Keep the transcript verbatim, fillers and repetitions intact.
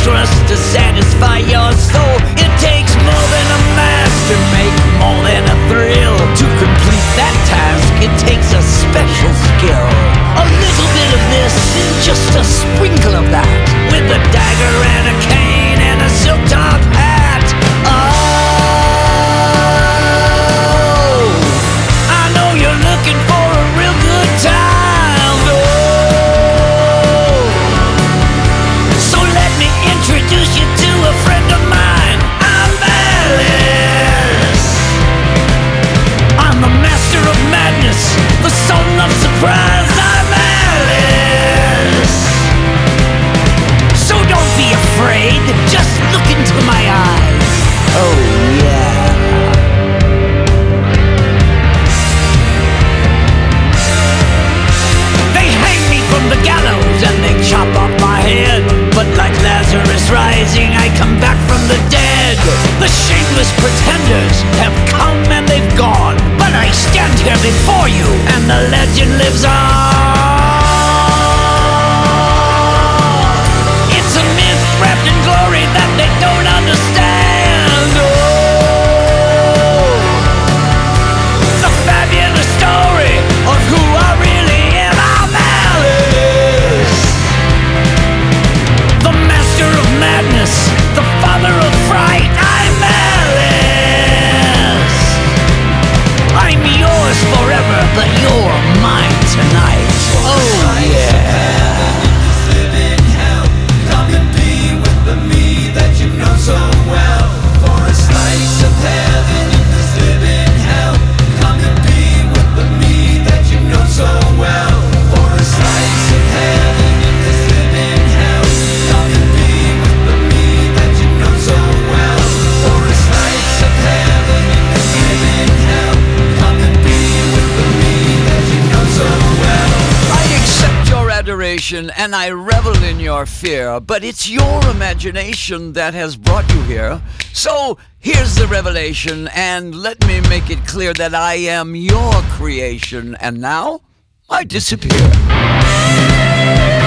monstrous to satisfy your soul. It takes more than a mask to make more than a thrill. To complete that task, it takes a special skill. A little bit of this, just a sprinkle of that, with a dagger and a cane and a silk top hat. Oh, I know you're looking for a real good time. Oh, so let me introduce you to a friend of mine. I'm Alice. I'm the master of madness, the son of surprise. I'm Alice. So don't be afraid, just look into my eyes. Oh yeah. They hang me from the gallows and they chop off my head, but like Lazarus rising, I come back from the dead. The shameless pretenders have come and they've gone, but I stand here before you and the legend lives on. It's a myth wrapped in glory that they don't understand. Oh, the fabulous story of who I really am. I'm Alice, the master of madness, the father of fright. I'm Alice. I'm yours forever, but you're mine tonight. Oh yeah. And I revel in your fear, but it's your imagination that has brought you here. So here's the revelation, and let me make it clear that I am your creation, and now I disappear.